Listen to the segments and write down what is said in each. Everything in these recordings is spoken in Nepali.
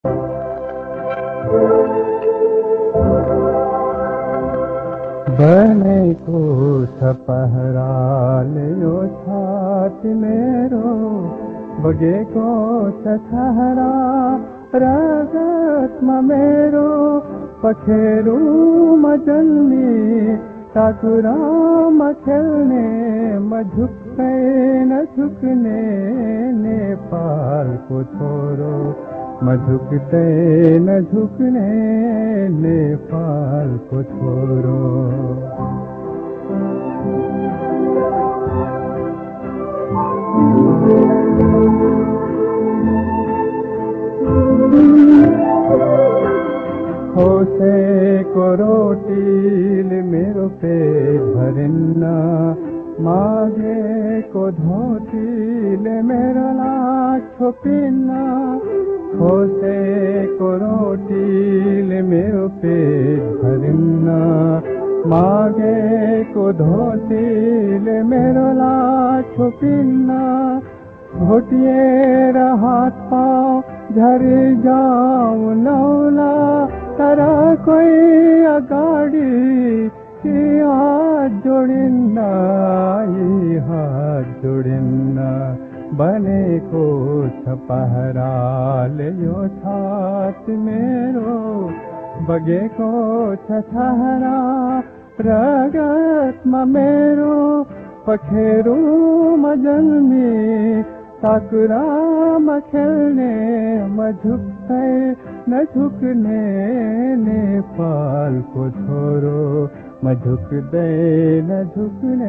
बनेको छ पहराले यो छाती मेरो, बगेको छ छहरा रगतमा मेरो, पखेरुमा जन्मी टाकुरामा खेल्ने, म झुक्दै नझुक्ने नेपालको छोरो, म झुक्दै नझुक्ने नेपालको छोरो। खोसेको रोटीले मेरो पेट भरिन्न, मागेको धोतीले मेरो लाज छोपिन्न, खोसेको रोटीले मेरो पेट भरिन्न, मागेको धोतीले मेरो लाज छोपिन्न, घोटिएर हात पाउ झरी जाऊ नौला, तर कोही अगाडि यी हात जोडिन्न, यी हात जोडिन्न। बनेको छ पहराले यो छाती मेरो, बगेको छ छहरा रगतमा मेरो, पखेरुमा जन्मी टाकुरामा खेल्ने, म झुक्दै नझुक्ने नेपालको छोरो, म झुक्दै नझुक्ने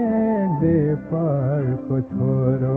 नेपालको छोरो।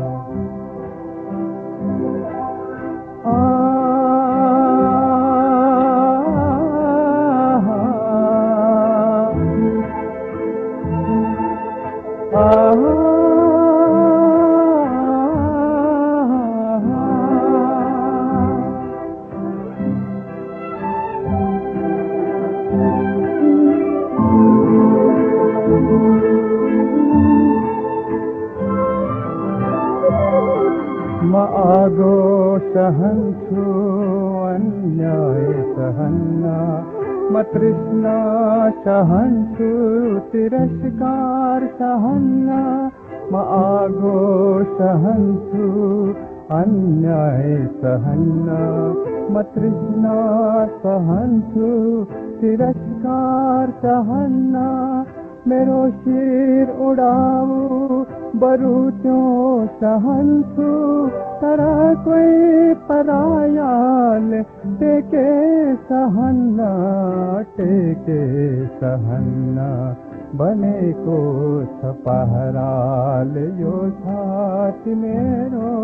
म आगो सहन्छु अन्याय सहन्न, म तृष्णा सहन्छु तिरस्कार सहन्न, म आगो सहन्छु अन्याय सहन्न, म तृष्णा सहन्छु तिरस्कार सहन्न, मेरो शिर उडाऊ बरु त्यो सहन्छु, तर कोही परायाले टेके सहन्न, टेके सहन्न। बनेको छ पहराले यो छाती मेरो,